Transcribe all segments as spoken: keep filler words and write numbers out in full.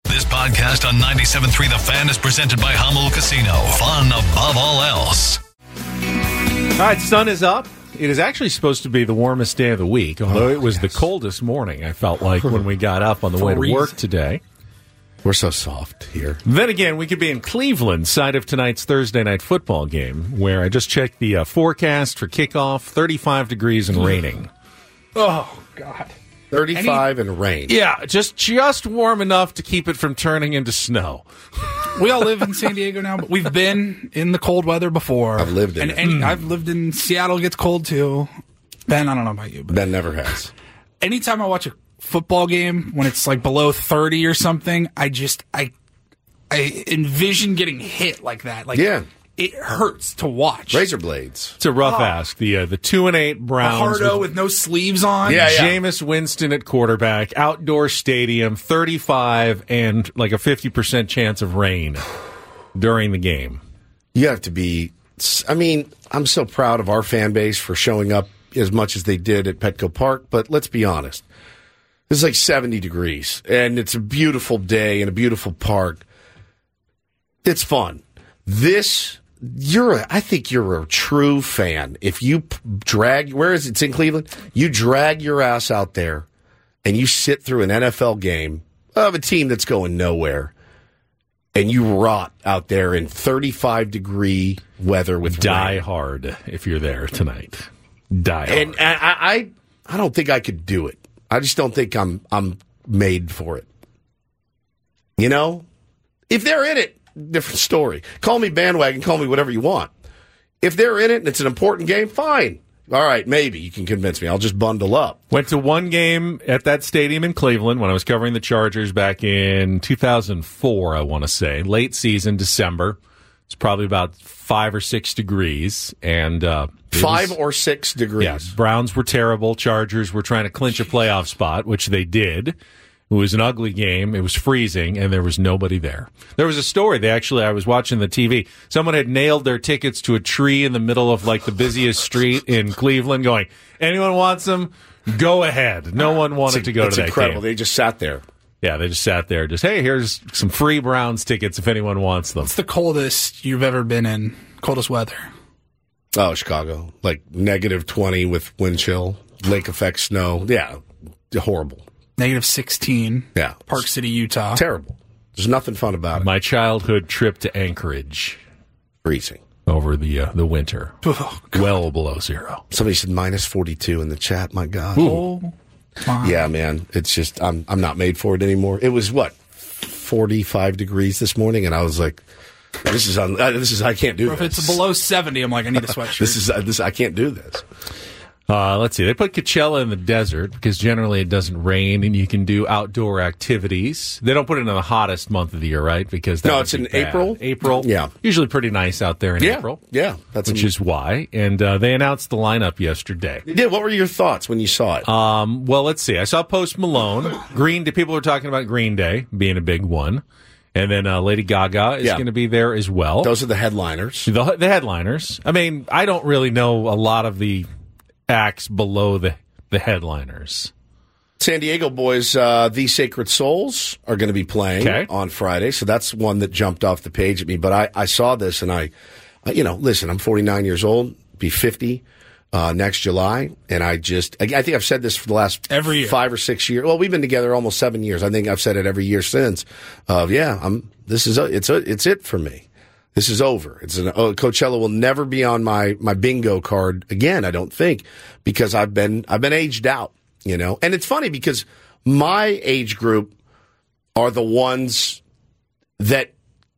This podcast on ninety-seven point three The Fan is presented by Hummel Casino. Fun above all else. All right, sun is up. It is actually supposed to be the warmest day of the week, although oh, it was yes. the coldest morning, I felt like, when we got up on the way to work today. We're so soft here. Then again, we could be in Cleveland, side of tonight's Thursday night football game, where I just checked the uh, forecast for kickoff, thirty-five degrees and raining. Oh, God. thirty-five Any, and rain. Yeah, just just warm enough to keep it from turning into snow. We all live in San Diego now, but we've been in the cold weather before. I've lived in and, it. And mm. I've lived in Seattle. It gets cold, too. Ben, I don't know about you. But Ben never has. Anytime I watch a football game, when it's like below thirty or something, I just, I I envision getting hit like that. Like, yeah. It hurts to watch. Razor blades. It's a rough oh. ask. The uh, the two and eight Browns Hardo with, with no sleeves on. Yeah, yeah. Jameis Winston at quarterback, outdoor stadium, thirty-five and like a fifty percent chance of rain during the game. You have to be. I mean, I'm so proud of our fan base for showing up as much as they did at Petco Park. But let's be honest. It's like seventy degrees, and it's a beautiful day in a beautiful park. It's fun. This. You're, a, I think you're a true fan. If you drag, where is it? It's in Cleveland. You drag your ass out there, and you sit through an N F L game of a team that's going nowhere, and you rot out there in thirty-five degree weather with die rain. hard if you're there tonight. Die hard. And I, I, I don't think I could do it. I just don't think I'm, I'm made for it. You know, if they're in it. Different story. Call me bandwagon, call me whatever you want. If they're in it and it's an important game, fine. All right, maybe you can convince me. I'll just bundle up. Went to one game at that stadium in Cleveland when I was covering the Chargers back in two thousand four, I want to say. Late season, December. It's probably about five or six degrees. and uh, Five was, or six degrees. Yeah, Browns were terrible. Chargers were trying to clinch a playoff spot, which they did. It was an ugly game. It was freezing, and there was nobody there. There was a story. They actually, I was watching the T V. Someone had nailed their tickets to a tree in the middle of like the busiest street in Cleveland, going, "Anyone wants them? Go ahead." No one wanted it's, to go to that incredible. game. They just sat there. Yeah, they just sat there. Just, hey, here's some free Browns tickets if anyone wants them. What's the coldest you've ever been in? Coldest weather? Oh, Chicago. Like negative twenty with wind chill, lake effect snow. Yeah, horrible. Negative sixteen. Yeah. Park City, Utah. Terrible. There's nothing fun about it. My childhood trip to Anchorage. Freezing. Over the uh, the winter. Oh, well below zero. Somebody said minus forty-two in the chat. My God. Oh, my. Yeah, man. It's just, I'm I'm not made for it anymore. It was, what, forty-five degrees this morning, and I was like, this is, un- this is I can't do or this. If it's below seventy, I'm like, I need a sweatshirt. this is, uh, this I can't do this. Uh, let's see. They put Coachella in the desert because generally it doesn't rain and you can do outdoor activities. They don't put it in the hottest month of the year, right? Because that no, would it's be in bad. April. April, yeah, usually pretty nice out there in yeah. April. Yeah, that's which a, is why. And uh, they announced the lineup yesterday. Yeah, what were your thoughts when you saw it? Um, well, let's see. I saw Post Malone. Green Day. People were talking about Green Day being a big one. And then uh, Lady Gaga is yeah. going to be there as well. Those are the headliners. The, the headliners. I mean, I don't really know a lot of the acts below the, the headliners. San Diego boys, uh, The Sacred Souls are going to be playing okay. on Friday. So that's one that jumped off the page at me. But I, I saw this and I, you know, listen, I'm forty-nine years old, be fifty uh, next July. And I just, I, I think I've said this for the last every year. five or six years. Well, we've been together almost seven years. I think I've said it every year since. Uh, yeah, I'm, this is, a, it's a, it's it for me. This is over. It's an, oh, Coachella will never be on my, my bingo card again, I don't think, because I've been, I've been aged out, you know? And it's funny because my age group are the ones that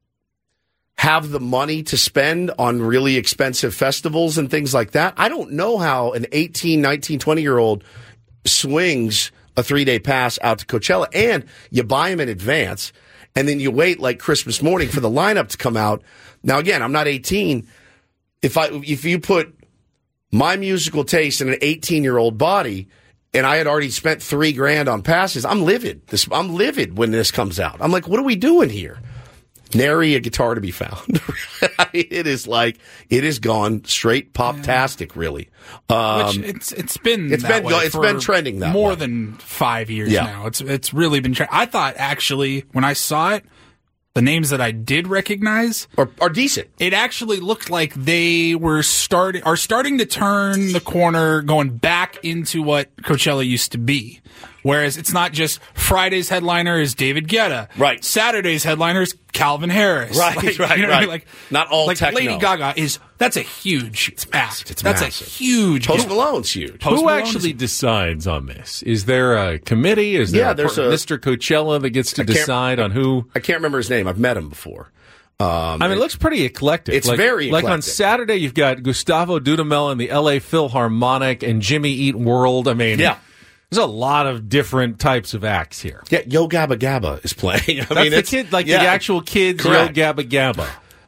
have the money to spend on really expensive festivals and things like that. I don't know how an eighteen, nineteen, twenty-year-old swings a three-day pass out to Coachella, and you buy them in advance, and then you wait like Christmas morning for the lineup to come out. Now, again, I'm not eighteen. If I if you put my musical taste in an eighteen-year-old body, and I had already spent three grand on passes, I'm livid. This, I'm livid when this comes out. I'm like, what are we doing here? Nary a guitar to be found. it is like it has gone straight pop-tastic, really. Um, Which it's it's been it's that been way go- it's for been trending that more way. than five years Yeah. now. It's it's really been. Tre- I thought actually when I saw it, the names that I did recognize are, are decent. it actually looked like they were starting are starting to turn the corner, going back into what Coachella used to be. Whereas it's not just Friday's headliner is David Guetta, Right. Saturday's headliner is Calvin Harris, Right, Like, right, you know what I mean? right. Like Not all like techno. Lady Gaga is that's a huge act. It's that's massive. a huge Post deal. Malone's huge. Post Who Malone is- actually decides on this? Is there a committee? Is there Yeah, a there's per- a- Mister Coachella that gets to can't- decide on who? I can't remember his name. I've met him before. Um, I mean, it looks pretty eclectic. It's like, very like on eclectic. Saturday, you've got Gustavo Dudamel and the L A Philharmonic and Jimmy Eat World. I mean, Yeah. there's a lot of different types of acts here. yeah, Yo Gabba Gabba is playing. I That's mean, the it's, kid, like yeah. the actual kids, Yo Correct. Gabba Gabba.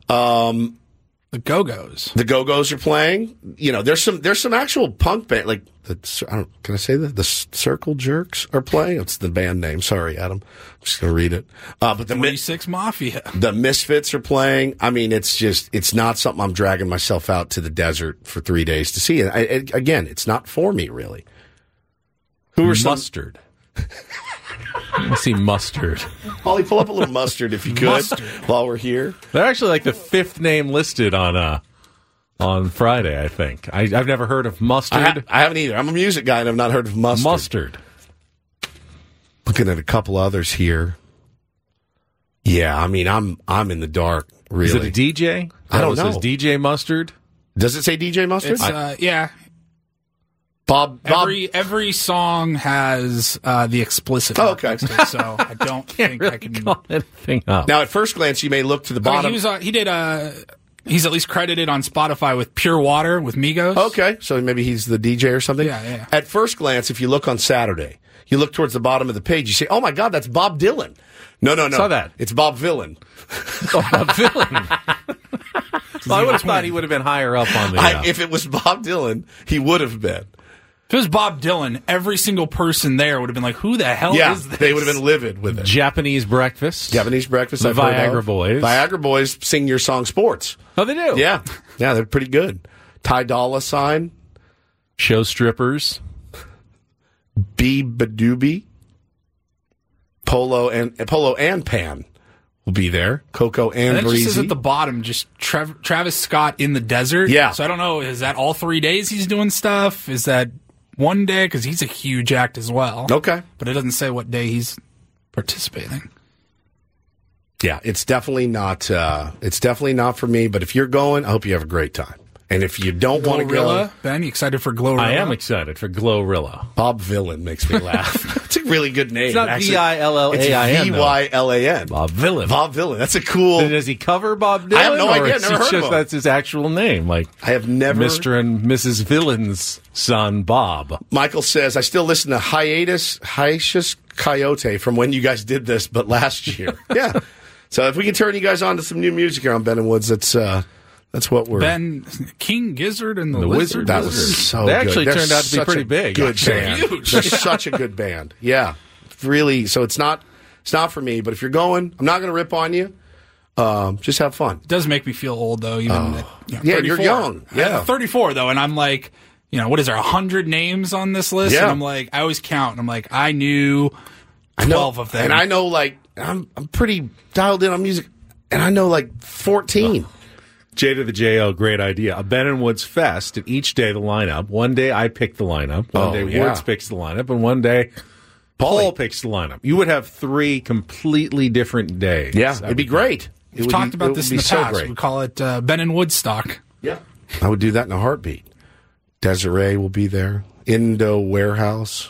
the Go-Go's. The Go-Go's are playing. You know, there's some there's some actual punk band like the I don't can I say that the Circle Jerks are playing. It's the band name. Sorry, Adam. I'm just gonna read it. Uh, but the Three Mi- Six Mafia. the Misfits are playing. I mean, it's just it's not something I'm dragging myself out to the desert for three days to see. I, I, again, it's not for me really. Who are some? Mustard. Let's see, Mustard. Holly, pull up a little mustard if you could Mustard. while we're here. They're actually like the fifth name listed on uh on Friday. I think I, I've never heard of Mustard. I, ha- I haven't either. I'm a music guy and I've not heard of mustard. Mustard. Looking at a couple others here. Yeah, I mean, I'm I'm in the dark. Really, Is it a D J? I don't It says know. D J Mustard. Does it say D J Mustard? It's uh, yeah. Bob. Bob. Every every song has uh, the explicit. Oh, mark okay. next to it, so I don't think I can. Call anything up. Now, at first glance, you may look to the I mean, bottom. he was uh, he did uh he's at least credited on Spotify with Pure Water with Migos. Okay, so maybe he's the D J or something. Yeah, yeah. At first glance, if you look on Saturday, you look towards the bottom of the page, you say, "Oh my God, that's Bob Dylan." No, no, no. Saw that. It's Bob Villain. Oh, a villain. Well, I would have thought he would have been higher up on the. Uh, I, if it was Bob Dylan, he would have been. If it was Bob Dylan, every single person there would have been like, "Who the hell Yeah, is this?" they would have been livid with it. Japanese breakfast. Japanese breakfast. The I've heard Viagra of. Boys. Viagra Boys sing your song "Sports." Oh, they do. Yeah, yeah, they're pretty good. Ty Dolla Sign, Show strippers. B Badoobie, Polo and Polo and Pan will be there. Coco and, And it just says Breezy. at the bottom, just Trav- Travis Scott in the desert. Yeah. So I don't know, is that all three days he's doing stuff? Is that one day? Because he's a huge act as well. Okay. But it doesn't say what day he's participating. Yeah, it's definitely not. Uh, it's definitely not for me. But if you're going, I hope you have a great time. And if you don't want to go, Glorilla, Ben, you excited for Glorilla? I am excited for Glorilla. Bob Villain makes me laugh. It's a really good name. It's not actually. V I L L A I N, It's V Y L A N. Bob Villain. Bob Villain. That's a cool. Does he cover Bob Dylan? I have no or idea. is Never he heard of just, him. That's his actual name, like I have never. Mister and Missus Villain's son, Bob. Michael says, I still listen to Hiatus, Hiatus Coyote from when you guys did this, but last year. Yeah. So if we can turn you guys on to some new music here on Ben and Woods, that's uh, that's what we're. Ben, King Gizzard and the, The Lizard. Wizard. That Wizard. was so They good. actually They're turned out to be such pretty a big. Good actually. band. Huge. They're such a good band. Yeah. Really. So it's not it's not for me, but if you're going, I'm not going to rip on you. Um, just have fun. It does make me feel old, though. Even at, you know, Yeah, you're thirty-four. young. Yeah. I'm thirty-four, though, and I'm like, you know, what is there, one hundred names on this list? Yeah. And I'm like, I always count, and I'm like, I knew I know, twelve of them. and I know like I'm I'm pretty dialed in on music, and I know like fourteen. J to the J O, great idea. A Ben and Woods Fest, and each day the lineup. One day I pick the lineup. One Oh, day yeah. Woods picks the lineup, and one day Paul picks the lineup. You would have three completely different days. Yeah, That it'd be would great. It We've would talked be- about it this would in be the so past. great. We call it uh, Ben and Woodstock. Yeah, I would do that in a heartbeat. Desiree will be there. Indo Warehouse.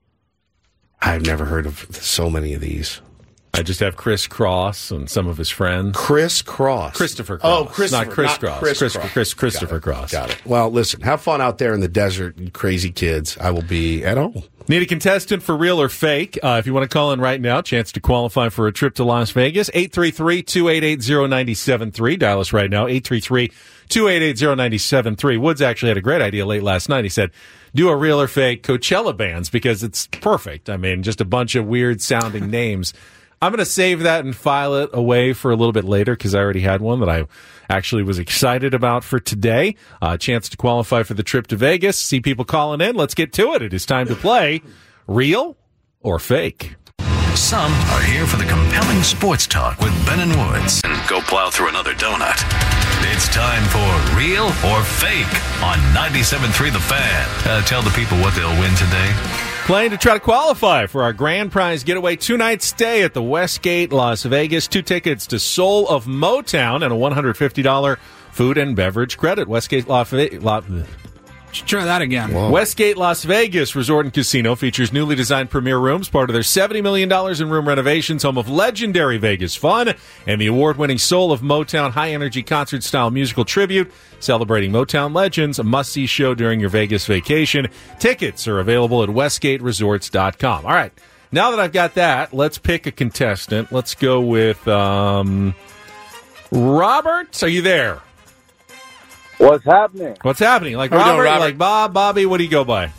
I've never heard of so many of these. I just have Chris Cross and some of his friends. Chris Cross. Christopher Cross. Oh, Christopher. Not Chris not Cross. Chris Chris, Cross. Chris, Christopher Got it. Cross. Got it. Well, listen, have fun out there in the desert, you crazy kids. I will be at home. Need a contestant for real or fake? Uh, if you want to call in right now, chance to qualify for a trip to Las Vegas, eight three three, two eight eight, zero nine seven three. Dial us right now, eight three three, two eight eight, zero nine seven three. Woods actually had a great idea late last night. He said, do a real or fake Coachella bands because it's perfect. I mean, just a bunch of weird sounding names. I'm going to save that and file it away for a little bit later because I already had one that I actually was excited about for today. A uh, chance to qualify for the trip to Vegas. See people calling in. Let's get to it. It is time to play Real or Fake. Some are here for the compelling sports talk with Ben and Woods. And go plow through another donut. It's time for Real or Fake on ninety-seven point three The Fan. Uh, tell the people what they'll win today. Playing to try to qualify for our grand prize getaway two-night stay at the Westgate, Las Vegas. Two tickets to Soul of Motown and a one hundred fifty dollars food and beverage credit. Westgate, Las Vegas. La- Try that again. Whoa. Westgate Las Vegas Resort and Casino features newly designed premier rooms, part of their seventy million dollars in room renovations, home of legendary Vegas fun, and the award-winning Soul of Motown high-energy concert-style musical tribute, celebrating Motown legends, a must-see show during your Vegas vacation. Tickets are available at westgate resorts dot com. All right, now that I've got that, let's pick a contestant. Let's go with um, Robert. Are you there? What's happening? What's happening? Like How we Robert, doing, Robert? like Bob, Bobby, what do you go by?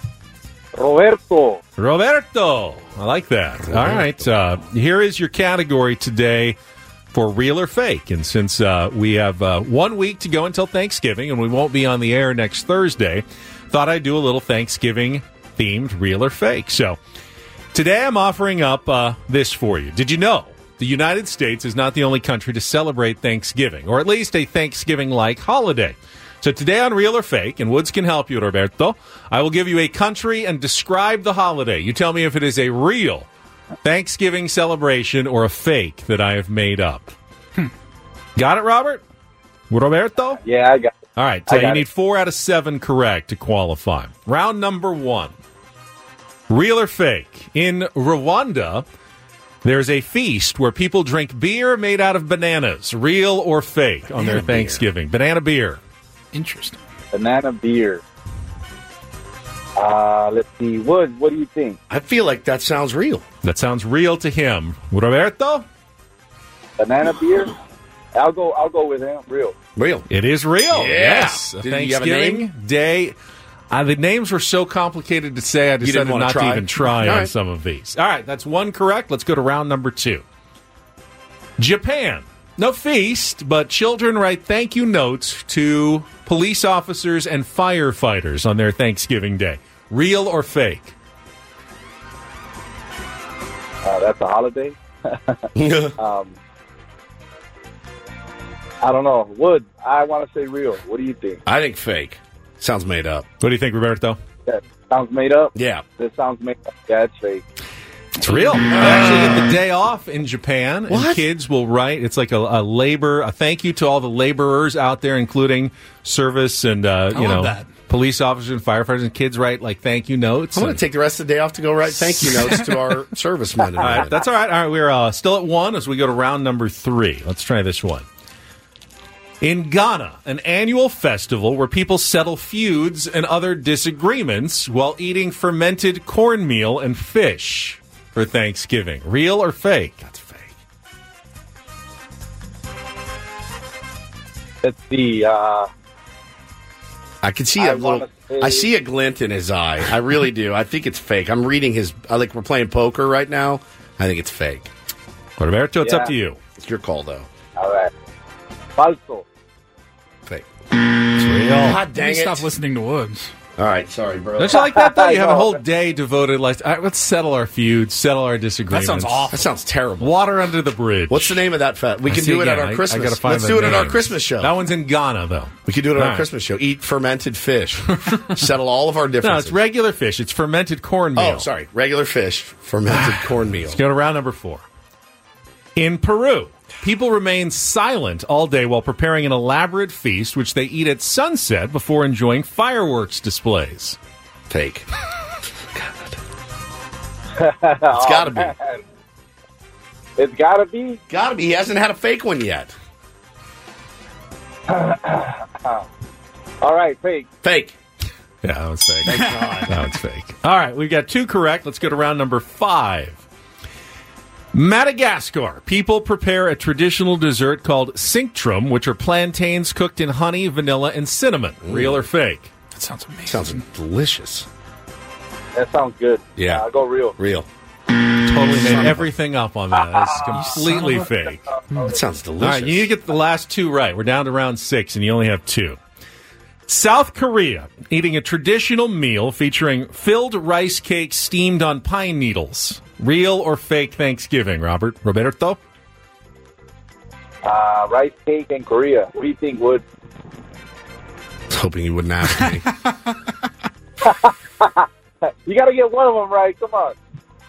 Roberto. Roberto. I like that. All right. Uh, here is your category today for Real or Fake. And since uh, we have uh, one week to go until Thanksgiving and we won't be on the air next Thursday, thought I'd do a little Thanksgiving-themed Real or Fake. So today I'm offering up uh, this for you. Did you know the United States is not the only country to celebrate Thanksgiving, or at least a Thanksgiving-like holiday? So today on Real or Fake, and Woods can help you, Roberto, I will give you a country and describe the holiday. You tell me if it is a real Thanksgiving celebration or a fake that I have made up. Hmm. Got it, Robert? Roberto? Yeah, I got it. All right, I so you got need it. four out of seven correct to qualify. Round number one. Real or fake? In Rwanda, there's a feast where people drink beer made out of bananas. Real or fake on Banana their beer. Thanksgiving? Banana beer. Interesting. Banana beer. Uh, let's see. Wood, what do you think? I feel like that sounds real. That sounds real to him. Roberto? Banana beer? I'll go. I'll go with him. Real. Real. It is real. Yeah. Yes. A Did you have a Thanksgiving name? Day. Uh, the names were so complicated to say, I didn't decided wanna not try? to even try All on right. some of these. All right, that's one correct. Let's go to round number two. Japan. No feast, but children write thank you notes to police officers and firefighters on their Thanksgiving Day. Real or fake? Uh, that's a holiday. um, I don't know. Wood, I want to say real. What do you think? I think fake. Sounds made up. What do you think, Roberto? That sounds made up? Yeah. That sounds made up. Yeah, it's fake. It's real. They actually get the day off in Japan, and What? kids will write. It's like a, a labor, a thank you to all the laborers out there, including service and uh, I you love know that. police officers and firefighters. And kids write like thank you notes. I'm going and- to take the rest of the day off to go write thank you notes to our servicemen. and All right, women. that's all right. All right, we're uh, still at one as we go to round number three. Let's try this one. In Ghana, an annual festival where people settle feuds and other disagreements while eating fermented cornmeal and fish for Thanksgiving. Real or fake? That's fake. Let's see. Uh, I can see I a little. wanna say- I see a glint in his eye. I really do. I think it's fake. I'm reading his. I like we're playing poker right now. I think it's fake. Roberto, it's Yeah. up to you. It's your call though. all right. Falso. Fake. It's real. God dang Maybe it! stop listening to Woods. All right, sorry, bro. Don't you like that, though? You have a No. whole day devoted, like, all right, let's settle our feuds, settle our disagreements. That sounds awful. That sounds terrible. Water under the bridge. What's the name of that fest? We I can see do it again. at I- our I Christmas. gotta find Let's the do it at our names. Christmas show. That one's in Ghana, though. We could do it at All our right. Christmas show. Eat fermented fish. Settle all of our differences. No, it's regular fish. It's fermented cornmeal. Oh, sorry. Regular fish, fermented cornmeal. Go to round number four. In Peru, people remain silent all day while preparing an elaborate feast, which they eat at sunset before enjoying fireworks displays. Fake. It's got to be. Man. It's gotta be. Got to be. He hasn't had a fake one yet. All right, fake. Fake. Yeah, that was fake. That one's fake. All right, we've got two correct. Let's go to round number five. Madagascar. People prepare a traditional dessert called cinctrum, which are plantains cooked in honey, vanilla, and cinnamon. Real or fake? That sounds amazing. Sounds delicious. That sounds good. Yeah. I'll go real. Real. It's totally made everything up on that. That's completely fake. That sounds delicious. All right, you need to get the last two right. We're down to round six, and you only have two. South Korea eating a traditional meal featuring filled rice cake steamed on pine needles. Real or fake Thanksgiving, Robert? Roberto? Uh, rice cake in Korea. What do you think, Wood? I was hoping you wouldn't ask me. You got to get one of them right. Come on.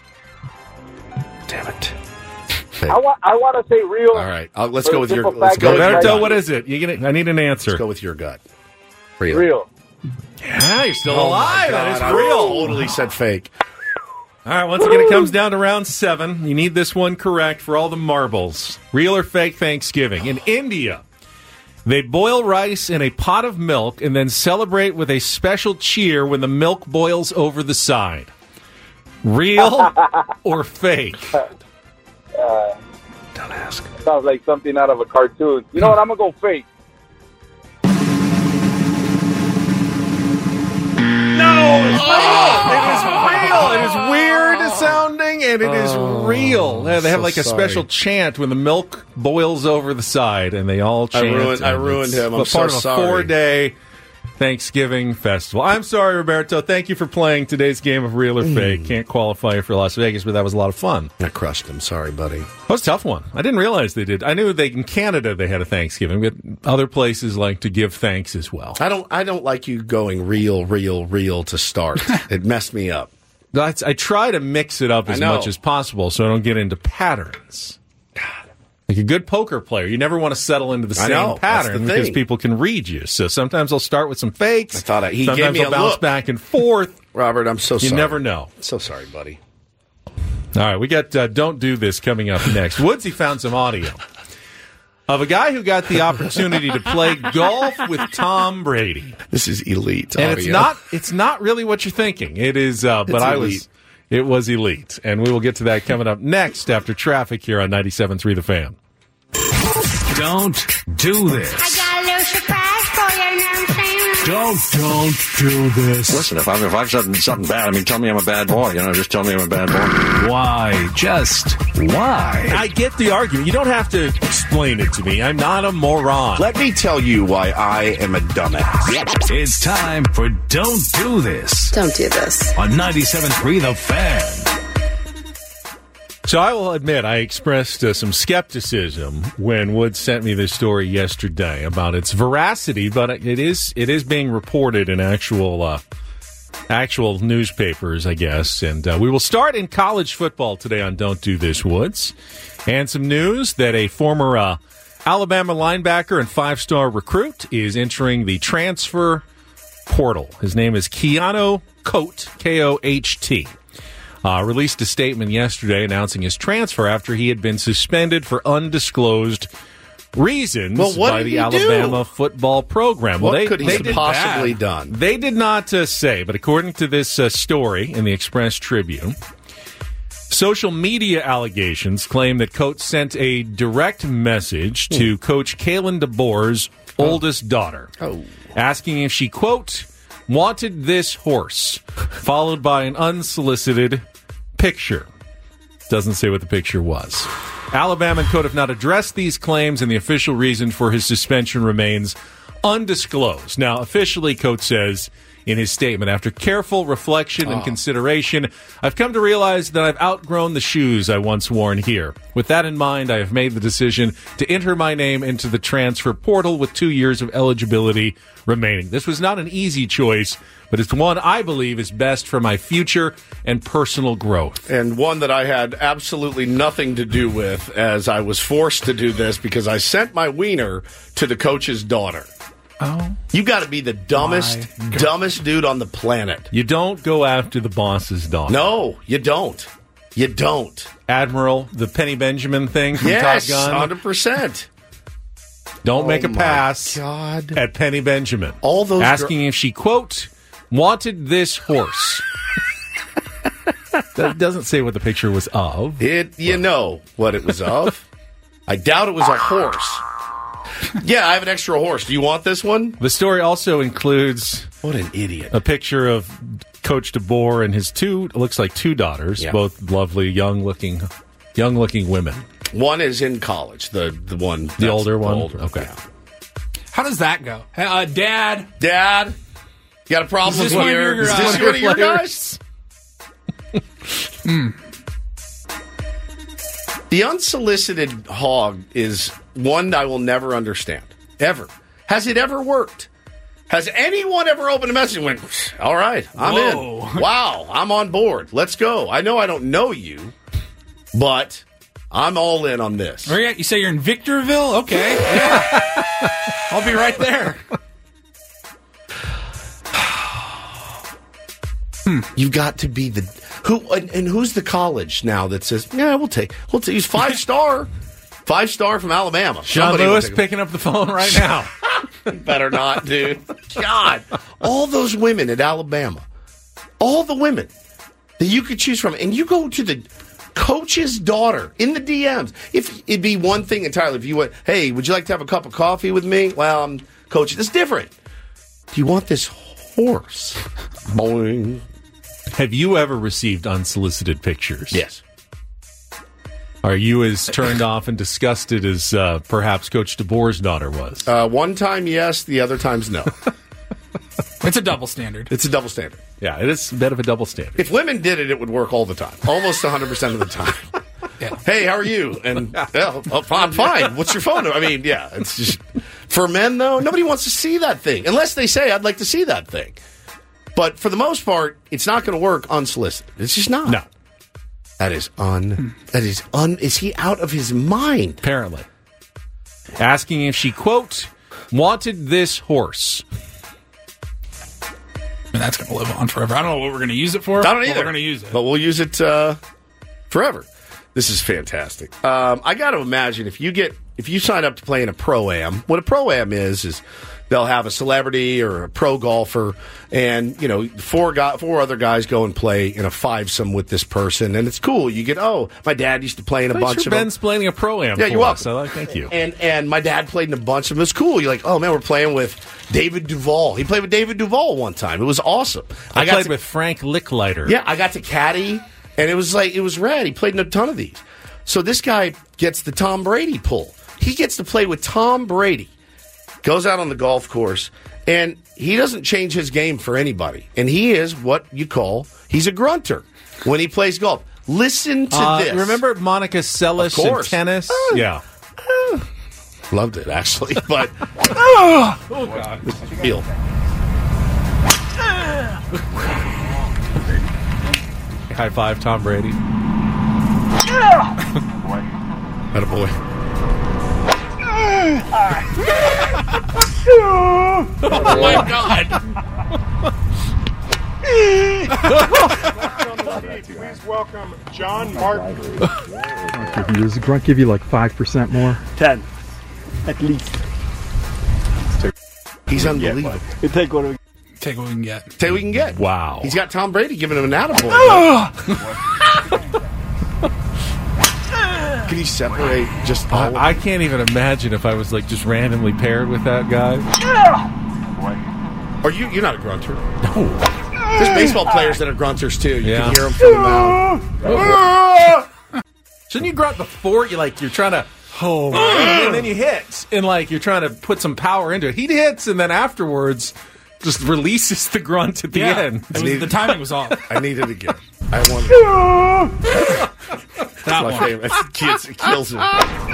Damn it. I want. I want to say real. All right, I'll, let's For go the with your. simple Let's fact go. that With, Roberto, right. what is it? You gonna, I need an answer. let's go with your gut. Real. Real. Yeah, you're still Oh alive. my That is God, I real. totally said fake. All right, once again, it comes down to round seven. You need this one correct for all the marbles. Real or fake Thanksgiving? In India, they boil rice in a pot of milk and then celebrate with a special cheer when the milk boils over the side. Real or fake? Uh, Don't ask. sounds like something out of a cartoon. You know what? I'm gonna go fake. No, it's real. It is real. It is weird sounding, and it is real. They they have so like a sorry. special chant when the milk boils over the side, and they all I chant. ruined- I and ruined it's him. I'm part so of a sorry. four-day Thanksgiving festival. I'm sorry, Roberto. Thank you for playing today's game of Real or Fake. Can't qualify you for Las Vegas, but that was a lot of fun. I crushed him. Sorry, buddy. That was a tough one. I didn't realize they did. I knew they in Canada they had a Thanksgiving, but other places like to give thanks as well. I don't. I don't like you going real, real, real to start. It messed me up. That's, I try to mix it up I as know. much as possible so I don't get into patterns. Like a good poker player, you never want to settle into the I same know. That's pattern the because thing. people can read you. So sometimes I'll start with some fakes. I thought I- he sometimes gave me I'll a bounce look. back and forth. Robert, I'm so You sorry. never know. So sorry, buddy. All right, we got uh, Don't Do This coming up next. Woodsy found some audio of a guy who got the opportunity to play golf with Tom Brady. This is elite. And audio. it's not it's not really what you're thinking. It is, uh, but It's I elite. was it was elite, and we will get to that coming up next after traffic here on ninety-seven point three The Fan. Don't do this. I got a little surprise for you, you know what I'm saying? Don't, don't do this. Listen, if I've, if I've said something bad, I mean, tell me I'm a bad boy. You know, just tell me I'm a bad boy. Why? Just why? I get the argument. You don't have to explain it to me. I'm not a moron. Let me tell you why I am a dumbass. It's time for Don't Do This Don't do this. on ninety-seven point three The Fan. So I will admit I expressed uh, some skepticism when Wood sent me this story yesterday about its veracity, but it is it is being reported in actual uh, actual newspapers, I guess. And uh, we will start in college football today on Don't Do This, Woods. And some news that a former uh, Alabama linebacker and five-star recruit is entering the transfer portal. His name is Keanu Coat, K O H T. Uh, released a statement yesterday announcing his transfer after he had been suspended for undisclosed reasons Well, what by did the he do? Alabama football program. What well, they, could he they have did possibly bad. done? They did not uh, say, but according to this uh, story in the Express Tribune, social media allegations claim that Coates sent a direct message to Coach Kalen DeBoer's oldest daughter, Oh. asking if she, quote, wanted this horse, followed by an unsolicited picture. Doesn't say what the picture was. Alabama and Coat have not addressed these claims, and the official reason for his suspension remains undisclosed. Now, officially, Coat says in his statement, after careful reflection and consideration, I've come to realize that I've outgrown the shoes I once worn here. With that in mind, I have made the decision to enter my name into the transfer portal with two years of eligibility remaining. This was not an easy choice, but it's one I believe is best for my future and personal growth. And one that I had absolutely nothing to do with, as I was forced to do this because I sent my wiener to the coach's daughter. Oh. You got to be the dumbest, dumbest dude on the planet. You don't go after the boss's daughter. No, you don't. You don't. Admiral, the Penny Benjamin thing from Yes, Top Gun. one hundred percent. Don't make Oh a my pass God. at Penny Benjamin. All those asking if she, quote, wanted this horse. That doesn't say what the picture was of. It, you know what it was of. I doubt it was a horse. Yeah, I have an extra horse. Do you want this one? The story also includes What an idiot. a picture of Coach DeBoer and his two, looks like two daughters, Yeah. both lovely, young-looking young-looking women. One is in college, the the one. The that's older one? older, Okay. yeah. How does that go? Hey, Uh, Dad, Dad, you got a problem Is this with one of your, your, is uh, this one of your players? guys? The unsolicited hog is one I will never understand. Ever. Has it ever worked? Has anyone ever opened a message and went, all right, I'm Whoa. in. Wow, I'm on board. Let's go. I know I don't know you, but I'm all in on this. where you at? You say you're in Victorville? Okay. Yeah. I'll be right there. You've got to be the who and, and who's the college now that says, yeah, we'll take we'll take he's five star. Five star from Alabama. John Somebody will Lewis take him. picking up the phone right now. Better not, dude. God. All those women at Alabama. All the women that you could choose from. And you go to the coach's daughter in the D Ms. If it'd be one thing entirely. If you went, hey, would you like to have a cup of coffee with me? Well, I'm coaching. It's different. Do you want this horse? Boing. Have you ever received unsolicited pictures? Yes. Are you as turned off and disgusted as uh, perhaps Coach DeBoer's daughter was? Uh, one time, yes. The other times, no. It's a double standard. It's a double standard. Yeah, it is a bit of a double standard. If women did it, it would work all the time. Almost one hundred percent of the time. Yeah. Hey, how are you? And well, I'm fine. What's your phone number? I mean, yeah, it's just for men though. Nobody wants to see that thing unless they say, "I'd like to see that thing." But for the most part, it's not going to work unsolicited. It's just not. No, That is un. That is un. Is he out of his mind? apparently. Asking if she, quote, wanted this horse. I mean, that's going to live on forever. I don't know what we're going to use it for. I don't but either. We're going to use it. But we'll use it uh, forever. This is fantastic. Um, I got to imagine if you get if you sign up to play in a pro-am, what a pro-am is is they'll have a celebrity or a pro golfer, and you know four guy, four other guys go and play in a five-some with this person, and it's cool. You get oh, my dad used to play in a Thanks bunch for of them. Ben explaining a pro-am Yeah, for you're us. welcome. I like, thank you. And and my dad played in a bunch of them. It's cool. You're like, oh man, we're playing with David Duvall. He played with David Duvall one time. It was awesome. I, got played to- with Frank Licklider. Yeah, I got to caddy, and it was like it was rad. He played in a ton of these. So this guy gets the Tom Brady pull. He gets to play with Tom Brady. Goes out on the golf course, and he doesn't change his game for anybody. And he is what you call he's a grunter when he plays golf. Listen to Uh, this. remember Monica Seles Of in course. tennis? yeah. Loved it actually, but oh god, feel. High five, Tom Brady. Attaboy. Oh, my God. Please welcome John Martin. Does the grunt give you like five percent more? ten, at least. He's unbelievable. You take what we Take what we can get. Take what we can get. Wow. He's got Tom Brady giving him an attaboy. Can you separate just all? I, I can't even imagine if I was like just randomly paired with that guy. Are you? You're not a grunter. No. There's baseball players that are grunters too. You Yeah. can hear them from the mouth. Shouldn't you grunt before you like you're trying to oh and then you hit and like you're trying to put some power into it. He hits and then afterwards just releases the grunt at the Yeah. end. It was, the timing was off. I need it again. I want it. That My one. favorite. It kills, it kills him.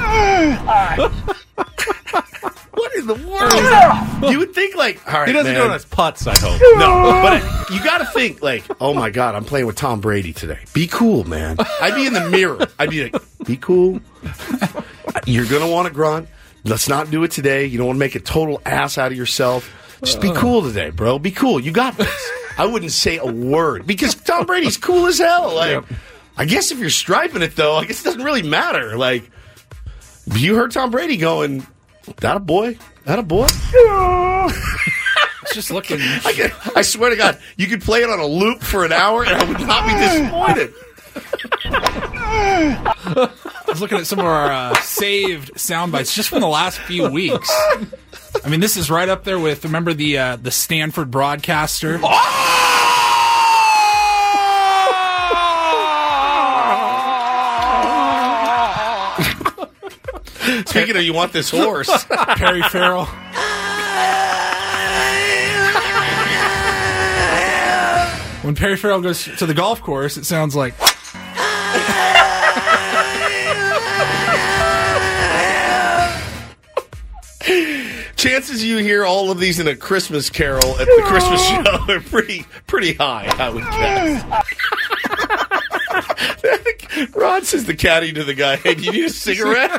What in the world? You would think like, all right, He doesn't man. do it on his putts, I hope. No, but it, you got to think like, oh my god, I'm playing with Tom Brady today. Be cool, man. I'd be in the mirror. I'd be like, be cool. You're gonna want to grunt. Let's not do it today. You don't want to make a total ass out of yourself. Just be cool today, bro. Be cool. You got this. I wouldn't say a word because Tom Brady's cool as hell. Like, Yep. I guess if you're striping it though, I guess it doesn't really matter. Like, you heard Tom Brady going, "That a boy, that a boy." It's just looking. I, can, I swear to God, you could play it on a loop for an hour, and I would not be disappointed. I was looking at some of our uh, saved sound bites just from the last few weeks. I mean, this is right up there with, remember the uh, the Stanford broadcaster? Speaking of, you want this horse? Perry Farrell. When Perry Farrell goes to the golf course, it sounds like. Chances you hear all of these in a Christmas carol at the Christmas show are pretty pretty high, I would guess. Rod says the caddy to the guy, "Hey, do you need a cigarette?"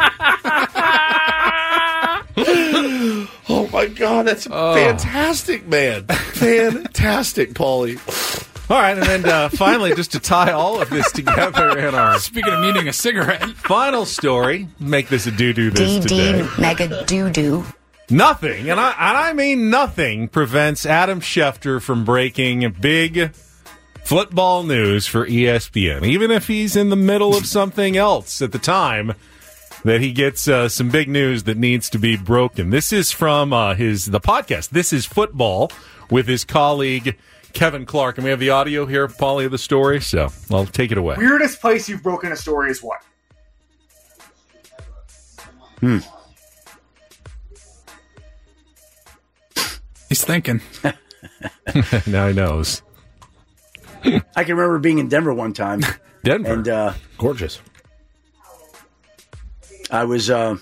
Oh my God, that's Oh. fantastic, man! Fantastic, Paulie. All right, and then uh, finally, just to tie all of this together in our Speaking of needing a cigarette, final story, make this a do-do this today. D D mega doo-doo. Nothing, and I, and I mean nothing, prevents Adam Schefter from breaking big football news for E S P N, even if he's in the middle of something else at the time that he gets uh, some big news that needs to be broken. This is from uh, his the podcast, This is Football, with his colleague Kevin Clark. And we have the audio here, Paulie, of the story, so I'll take it away. Weirdest place you've broken a story is what? Hmm. he's thinking. Now he knows. I can remember being in Denver one time. Denver. And, uh, gorgeous. I was, uh,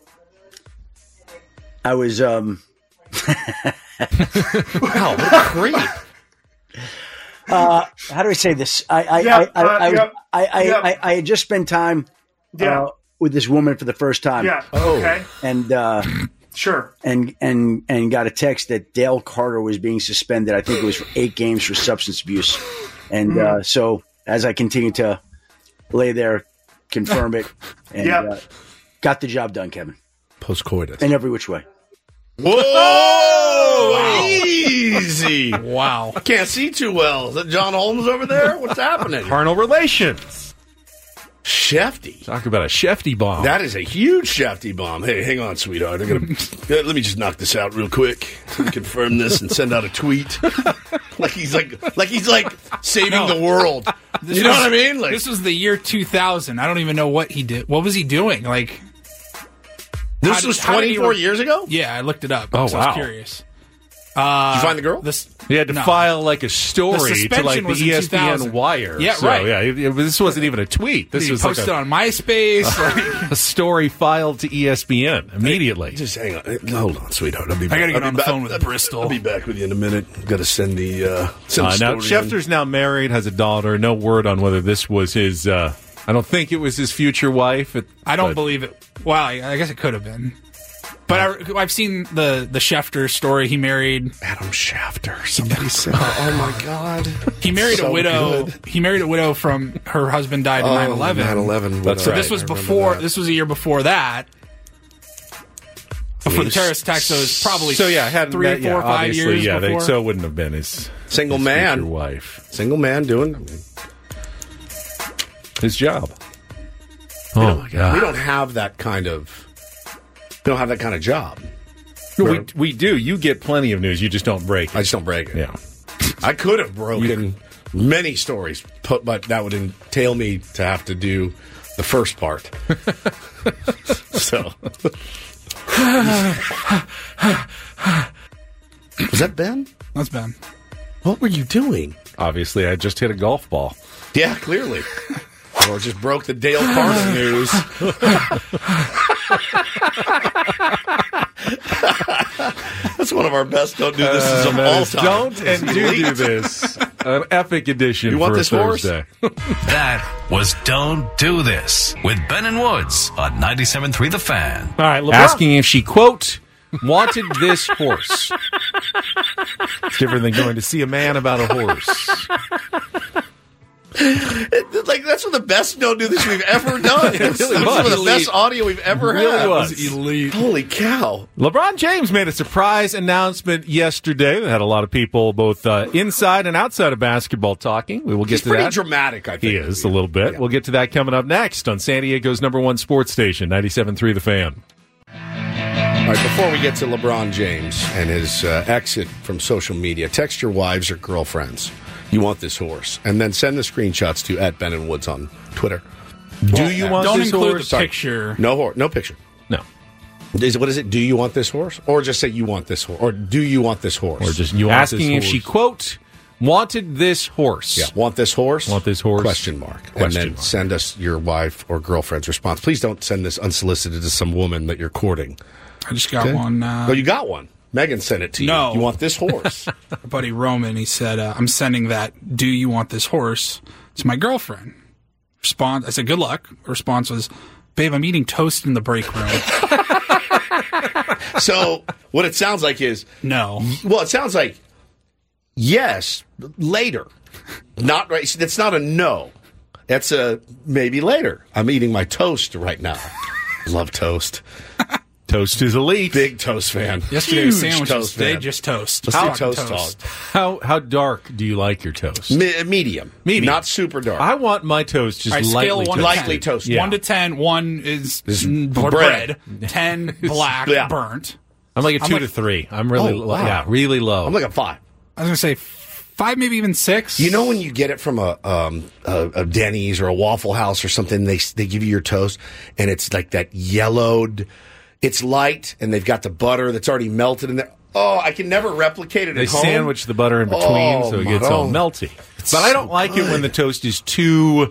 I was, um, wow, what a creep. Uh, how do I say this? I, I, Yep, I, I, uh, I, yep, I, I, yep. I, I had just spent time, Yeah. uh, with this woman for the first time. Yeah. Okay. And, uh, Sure. and, and, and got a text that Dale Carter was being suspended. I think it was for eight games for substance abuse. And, Mm. uh, so as I continued to lay there, confirm it, and, Yep. uh, got the job done, Kevin. Post-coitus. In every which way. Whoa! Easy. Wow. I can't see too well. Is that John Holmes over there? What's happening? Carnal relations. Shefty. Talk about a Shefty bomb. That is a huge Shefty bomb. Hey, hang on, sweetheart. I gotta let me just knock this out real quick to confirm this and send out a tweet. like he's like like he's like saving No. the world. This You know was- what I mean? Like this was the year two thousand. I don't even know what he did. What was he doing? Like, this how did- was how did he twenty-four re- years ago? Yeah, I looked it up. Oh, so I wow. was curious. Uh, Did you find the girl? This, He had to no. file like a The story to suspension like was the in E S P N two thousand. wire. Yeah, so, right. Yeah, it- it- this wasn't even a tweet. This He was like posted a, on MySpace. like, a story filed to E S P N immediately. Just hang on. Hold on, sweetheart. I'll be back. I gotta get I'll on be the back- phone with I'll- Bristol. I'll be back with you in a minute. Got to send the uh, send Uh, the now, story in. Schefter's now married, has a daughter. No word on whether this was his. Uh, I don't think it was his future wife. It, I don't but- believe it. Well, I, I guess it could have been. But I, I've seen the the Schefter story. He married Adam Schefter. Somebody said, "Oh my God." he married So a widow. good. He married a widow from her husband died in Oh, nine eleven. nine eleven. That's So right. this was I remember before. that. This was a year before that. Before the Jeez. terrorist attack, so it was probably So yeah, hadn't three, met, four, yeah, five obviously, years yeah, they, before. so it wouldn't have been his Single his man. future wife, Single man doing. I mean, his job. we Oh don't- my god, We don't have that kind of. We don't have that kind of job. No, we we do. You get plenty of news. You just don't break I it. just don't break it. Yeah. I could have broken many stories, but, but that would entail me to have to do the first part. So. Was that Ben? That's Ben. What were you doing? Obviously, I just hit a golf ball. Yeah, clearly. Or just broke the Dale Carter news. That's one of our best don't do this is of Uh, all that is time. Don't It's and do do elite. this. An epic edition You want for this a horse? Thursday. That was Don't Do This with Ben and Woods on ninety-seven point three The Fan. All right, LeBron. Asking if she, quote, wanted this horse. It's different than going to see a man about a horse. It- like that's one of the best don't do this we've ever done. It It's really some was. of the best audio we've ever It really had. was. Elite. Holy cow. LeBron James made a surprise announcement yesterday that had a lot of people both uh, inside and outside of basketball talking. We will get He's to pretty that. dramatic, I think. He is, a little bit. Yeah. We'll get to that coming up next on San Diego's number one sports station, ninety-seven point three The Fan. All right, before we get to LeBron James and his uh, exit from social media, text your wives or girlfriends. You want this horse. And then send the screenshots to at Ben and Woods on Twitter. Do you want Don't this include horse? the picture. No horse. No picture. No. Is it, what is it? Do you want this horse? Or just say you want this horse? Or do you want this horse? Or just you asking if she, quote, wanted this horse. Yeah. Want this horse? Want this horse? Question mark. Question and then mark. send us your wife or girlfriend's response. Please don't send this unsolicited to some woman that you're courting. I just got Okay? one. Uh, Oh, you got one. Megan sent it to you. No. You want this horse? Our buddy Roman, he said, uh, I'm sending that, do you want this horse, to my girlfriend. Response, I said, good luck. Response was, babe, I'm eating toast in the break room. So what it sounds like is no. Well, it sounds like yes, later. Not right. That's not a no. That's a maybe later. I'm eating my toast right now. Love toast. Toast is elite. Big toast fan. Yesterday Huge was sandwiches. toast Today fan. just toast. Let's How- do toast, toast. talk. How how dark do you like your toast? Me- medium. Medium. Not super dark. I want my toast just All right, scale lightly one toasted. to Lightly ten. toasted. Yeah. One to ten. One is, Is mm, bread. bread. Ten black Yeah. burnt. I'm like a I'm two like- to three. I'm really Oh, low. wow. Yeah, really low. I'm like a five. I was gonna say five, maybe even six. You know when you get it from a, um, a a Denny's or a Waffle House or something, they they give you your toast and it's like that yellowed. It's light and they've got the butter that's already melted in there. Oh, I can never replicate it they at home. sandwich the butter in between Oh, so it my gets all God. melty. It's But I don't so like it when good. the toast is too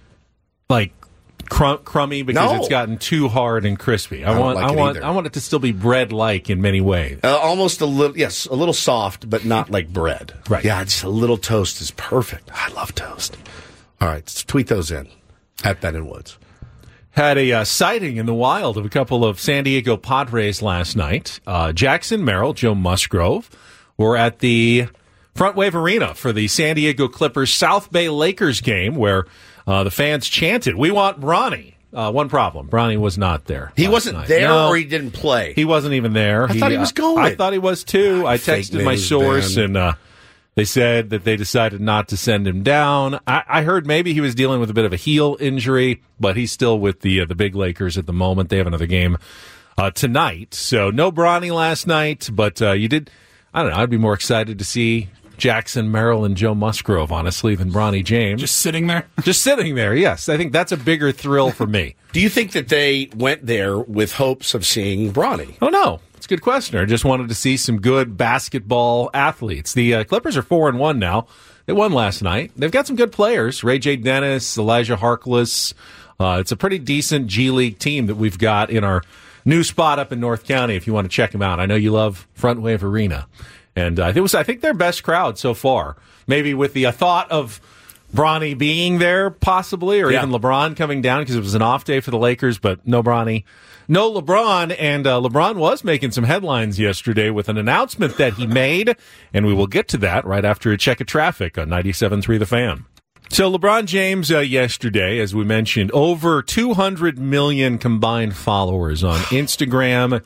like crum- crummy because No. it's gotten too hard and crispy. I, don't want like I it want either. I want it to still be bread-like in many ways. Uh, almost a little, yes, a little soft, but not like bread. Right. Yeah, just a little toast is perfect. I love toast. All right, s- tweet those in at Ben and Woods. Had a uh, sighting in the wild of a couple of San Diego Padres last night. Uh, Jackson Merrill, Joe Musgrove were at the Front Wave Arena for the San Diego Clippers South Bay Lakers game where uh, the fans chanted, "We want Bronny." Uh, one problem, Bronny was not there. He last wasn't night. there No, or he didn't play? he wasn't even there. I thought he was uh, going. I thought he was too. I Fake texted my news, source Ben. and uh, they said that they decided not to send him down. I, I heard maybe he was dealing with a bit of a heel injury, but he's still with the uh, the big Lakers at the moment. They have another game uh, tonight, so no Bronny last night. But uh, you did. I don't know. I'd be more excited to see Jackson Merrill and Joe Musgrove, honestly, than Bronny James. Just sitting there. Just sitting there. Yes, I think that's a bigger thrill for me. Do you think that they went there with hopes of seeing Bronny? Oh no, it's a good question. I just wanted to see some good basketball athletes. The uh, Clippers are four and one now. They won last night. They've got some good players: Ray J. Dennis, Elijah Harkless. Uh, it's a pretty decent G League team that we've got in our new spot up in North County. If you want to check them out, I know you love Front Wave Arena, and uh, it was I think their best crowd so far. Maybe with the uh, thought of Bronny being there, possibly, or Yeah. even LeBron coming down because it was an off day for the Lakers, but no Bronny. No LeBron, and uh, LeBron was making some headlines yesterday with an announcement that he made, and we will get to that right after a check of traffic on ninety-seven point three The Fan. So LeBron James uh, yesterday, as we mentioned, over two hundred million combined followers on Instagram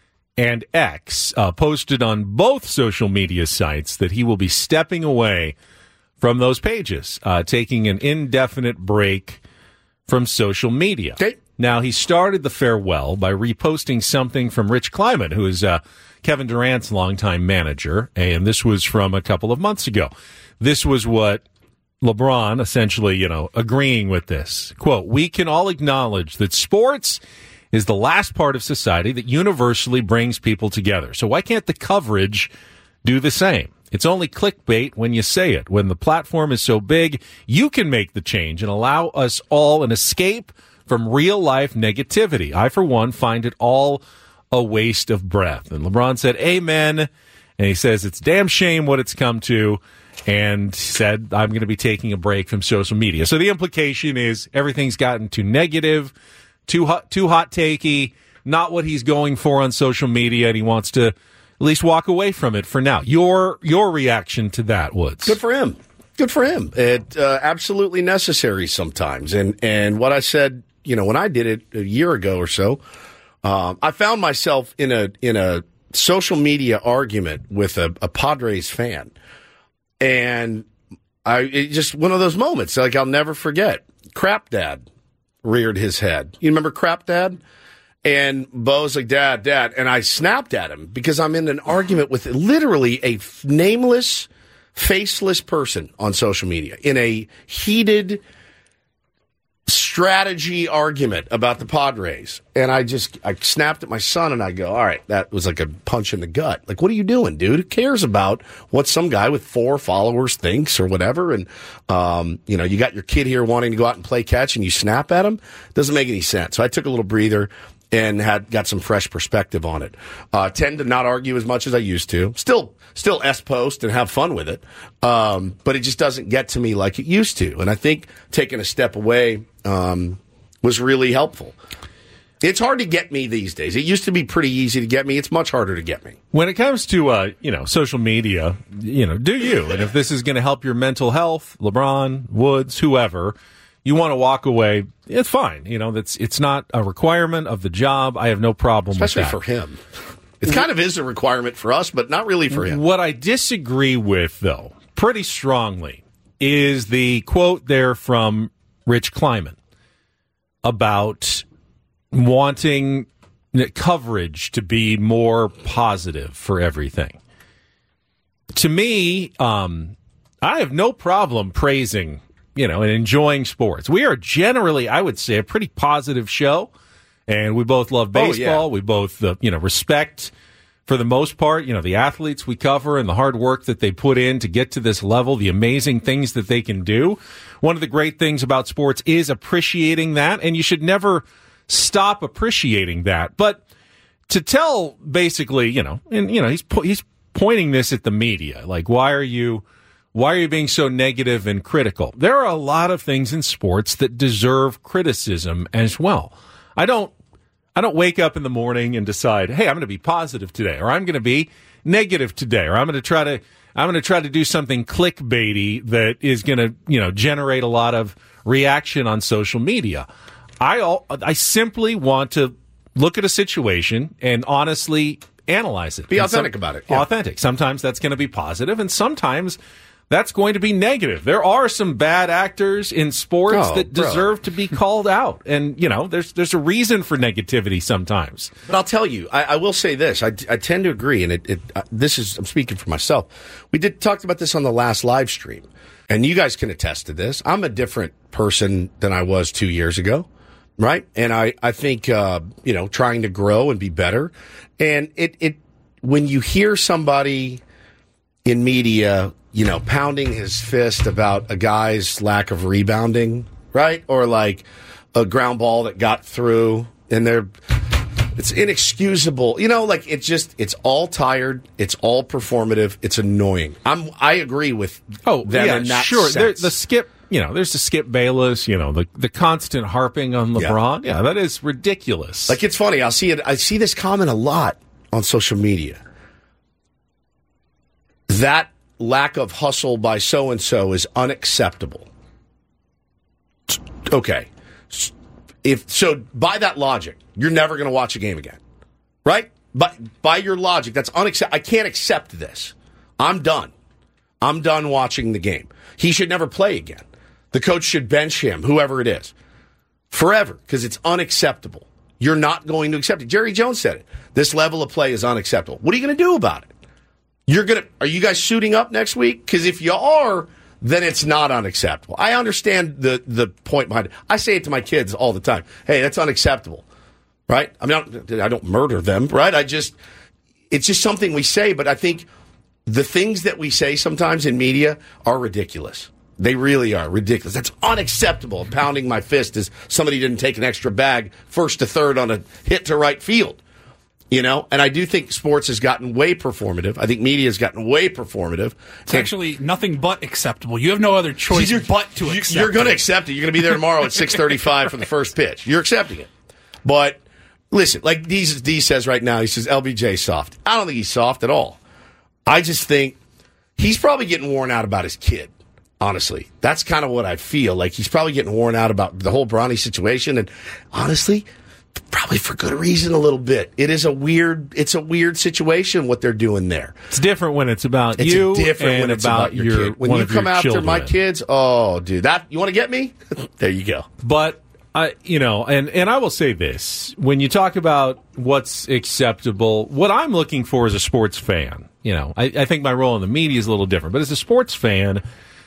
and X, uh, posted on both social media sites that he will be stepping away from those pages, uh, taking an indefinite break from social media. Okay. Now, he started the farewell by reposting something from Rich Kleiman, who is uh, Kevin Durant's longtime manager, and this was from a couple of months ago. This was what LeBron essentially, you know, agreeing with this. Quote, "We can all acknowledge that sports is the last part of society that universally brings people together. So why can't the coverage do the same? It's only clickbait when you say it. When the platform is so big, you can make the change and allow us all an escape from real-life negativity. I, for one, find it all a waste of breath." And LeBron said, amen. And he says, it's damn shame what it's come to. And said, I'm going to be taking a break from social media. So the implication is everything's gotten too negative, too hot, too hot takey, not what he's going for on social media, and he wants to at least walk away from it for now. Your your reaction to that, Woods? Good for him. Good for him. It uh, absolutely necessary sometimes. And and what I said, you know, when I did it a year ago or so, um, I found myself in a in a social media argument with a, a Padres fan, and I it just one of those moments like I'll never forget. Crap Dad reared his head. You remember Crap Dad? And Bo's like, Dad, Dad. And I snapped at him because I'm in an argument with literally a f- nameless, faceless person on social media in a heated, strategy argument about the Padres. And I just, I snapped at my son and I go, all right, that was like a punch in the gut. Like, what are you doing, dude? Who cares about what some guy with four followers thinks or whatever? And, um, you know, you got your kid here wanting to go out and play catch and you snap at him. Doesn't make any sense. So I took a little breather and had got some fresh perspective on it. Uh, tend to not argue as much as I used to. Still, still S-post and have fun with it. Um, but it just doesn't get to me like it used to. And I think taking a step away um, was really helpful. It's hard to get me these days. It used to be pretty easy to get me. It's much harder to get me. When it comes to, uh, you know, social media, you know, do you? And if this is going to help your mental health, LeBron, Woods, whoever, you want to walk away, it's fine. You know, that's it's not a requirement of the job. I have no problem Especially with that. Especially for him. It kind of is a requirement for us, but not really for him. What I disagree with, though, pretty strongly, is the quote there from Rich Kleiman about wanting coverage to be more positive for everything. To me, um, I have no problem praising, you know, and enjoying sports. We are generally, I would say, a pretty positive show, and we both love baseball. Oh, yeah. We both, uh, you know, respect, for the most part, you know, the athletes we cover and the hard work that they put in to get to this level, the amazing things that they can do. One of the great things about sports is appreciating that, and you should never stop appreciating that. But to tell, basically, you know, and you know, he's po- he's pointing this at the media, like, why are you? Why are you being so negative and critical? There are a lot of things in sports that deserve criticism as well. I don't I don't wake up in the morning and decide, hey, I'm going to be positive today, or I'm going to be negative today, or I'm going to try to I'm going to try to do something clickbaity that is going to, you know, generate a lot of reaction on social media. I all, I simply want to look at a situation and honestly analyze it. Be And authentic some, about it. Yeah. Authentic. Sometimes that's going to be positive, and sometimes that's going to be negative. There are some bad actors in sports Oh, that bro. deserve to be called out. And, you know, there's there's a reason for negativity sometimes. But I'll tell you, I, I will say this. I, I tend to agree, and it, it uh, this is, I'm speaking for myself. We did talked about this on the last live stream, and you guys can attest to this. I'm a different person than I was two years ago, right? And I, I think, uh, you know, trying to grow and be better. And it, it when you hear somebody in media, you know, pounding his fist about a guy's lack of rebounding, right? Or like a ground ball that got through and they're, it's inexcusable. You know, like it's just, it's all tired. It's all performative. It's annoying. I'm, I agree with Oh, them yeah, in that sure. There, sense. the skip, you know, there's the Skip Bayless, you know, the, the constant harping on LeBron. Yeah. yeah, that is ridiculous. Like, it's funny. I'll see it. I see this comment a lot on social media. That lack of hustle by so-and-so is unacceptable. Okay. If so, by that logic, you're never going to watch a game again, right? But by your logic, that's unacceptable. I can't accept this. I'm done. I'm done watching the game. He should never play again. The coach should bench him, whoever it is, forever, because it's unacceptable. You're not going to accept it. Jerry Jones said it. This level of play is unacceptable. What are you going to do about it? You're gonna. Are you guys suiting up next week? Because if you are, then it's not unacceptable. I understand the the point behind it. I say it to my kids all the time. Hey, that's unacceptable, right? I mean, I don't, I don't murder them, right? I just, it's just something we say. But I think the things that we say sometimes in media are ridiculous. They really are ridiculous. That's unacceptable. Pounding my fist as somebody didn't take an extra bag first to third on a hit to right field. You know, and I do think sports has gotten way performative. I think media has gotten way performative. It's actually nothing but acceptable. You have no other choice You're- but to you- accept You're going to it. accept it. You're going to be there tomorrow at six thirty-five for the first pitch. You're accepting it. But listen, like D, D says right now, he says L B J soft. I don't think he's soft at all. I just think he's probably getting worn out about his kid. Honestly, that's kind of what I feel. Like he's probably getting worn out about the whole Bronny situation. And honestly, probably for good reason a little bit. It is a weird, it's a weird situation what they're doing there. It's different when it's about It's you different and when it's about, about your, your kid. When one you of your come after my children. kids, oh, dude, that you want to get me? There you go. But I, you know, and and I will say this: when you talk about what's acceptable, what I'm looking for as a sports fan, you know, I, I think my role in the media is a little different. But as a sports fan,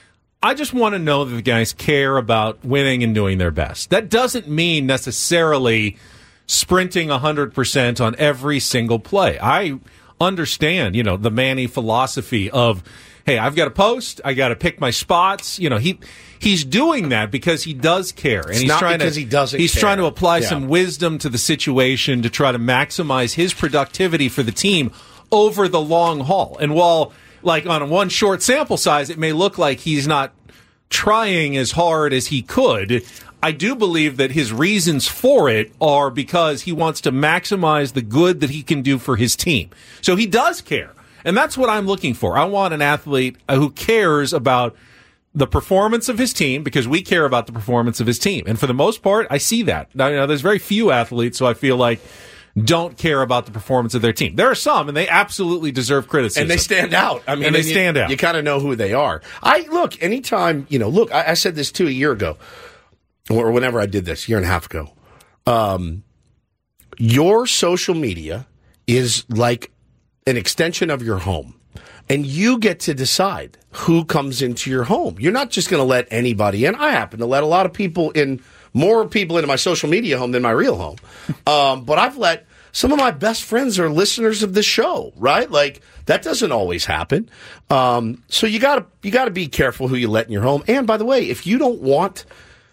I just want to know that the guys care about winning and doing their best. That doesn't mean necessarily sprinting one hundred percent on every single play. I understand, you know, the Manny philosophy of, hey, I've got to post, I got to pick my spots. You know, he he's doing that because he does care, and It's he's not trying because to he doesn't he's care. trying to apply Yeah. some wisdom to the situation to try to maximize his productivity for the team over the long haul. And while, like, on one short sample size, it may look like he's not trying as hard as he could, I do believe that his reasons for it are because he wants to maximize the good that he can do for his team. So he does care. And that's what I'm looking for. I want an athlete who cares about the performance of his team, because we care about the performance of his team. And for the most part, I see that. Now, you know, there's very few athletes who I feel like don't care about the performance of their team. There are some, and they absolutely deserve criticism. And they stand out. I mean, and they you- stand out. You kind of know who they are. I look anytime you know. Look, I, I said this too a year ago, or whenever I did this, a year and a half ago. Um, your social media is like an extension of your home, and you get to decide who comes into your home. You're not just going to let anybody in. I happen to let a lot of people in, more people into my social media home than my real home. Um, but I've let some of my best friends are listeners of this show, right? Like, that doesn't always happen. Um, so you gotta, you gotta be careful who you let in your home. And by the way, if you don't want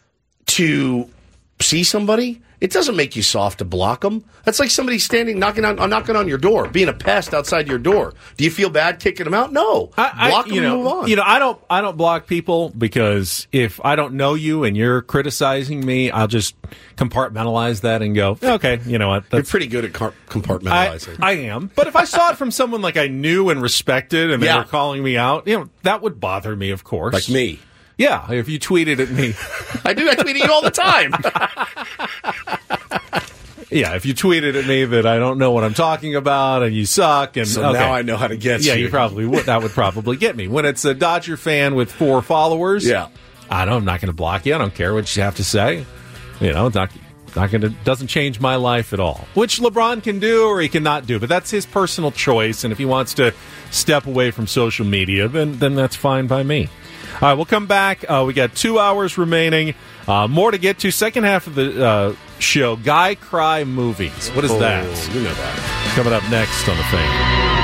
to see somebody, it doesn't make you soft to block them. That's like somebody standing, knocking on, knocking on your door, being a pest outside your door. Do you feel bad kicking them out? No. I, block I, them you and know, move on. You know, I don't, I don't block people because if I don't know you and you're criticizing me, I'll just compartmentalize that and go, okay, you know what? You're pretty good at car- I, compartmentalizing. I am. But if I saw it from someone like I knew and respected and they Yeah. were calling me out, you know, that would bother me, of course. Like me. Yeah, if you tweeted at me. I do. I tweet at you all the time. Yeah, if you tweeted at me that I don't know what I'm talking about and you suck, and So okay. now I know how to get yeah, you. you probably would. That would probably get me. When it's a Dodger fan with four followers, Yeah. I don't. I'm not going to block you. I don't care what you have to say. You know, it's not not going to doesn't change my life at all. Which LeBron can do or he cannot do, but that's his personal choice. And if he wants to step away from social media, then then that's fine by me. All right, we'll come back. Uh, we got two hours remaining. Uh, more to get to. Second half of the uh, show, Guy Cry Movies. What is Oh, that? you know that. Coming up next on The Fan.